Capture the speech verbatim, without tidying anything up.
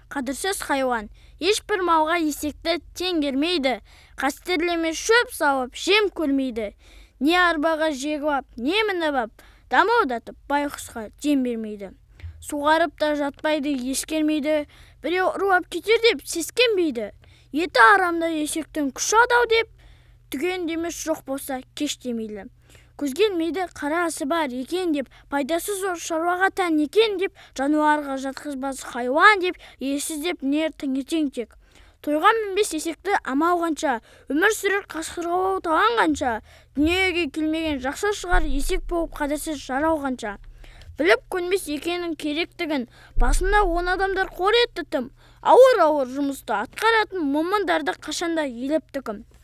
қадірсіз хайуан. Ешбір малға есекті тең келмейді. Қастерлеме шөп салып, жем көрмейді. Не арбаға жегіп, не мініп ап, дамылдатып байқұсқа жем бермейді. Суғарып та жатпайды, ескермейді. Біреу ұрлап кетер деп сескенбейді. Еті арамда есектің күші адал деп, түген демес жоқ болса кеш демейді. Көзгелмейді, қарасы бар екен деп, пайдасы зор шаруаға тән екен деп, жануарға жатқызбас хайуан деп, иесіз деп нер таңертең тек. Тойға мінбес есекті амал қанша, өмір сүрер қасқырлау таланғанша, дүниеге келмеген жақсы шығар есек болып қадірсіз жарау қанша. Біліп көнбес екенің керектігін, басында он адамдар қор етті тым, ауыр-ауыр жұмысты атқаратын момындарды қашанда елепті кім.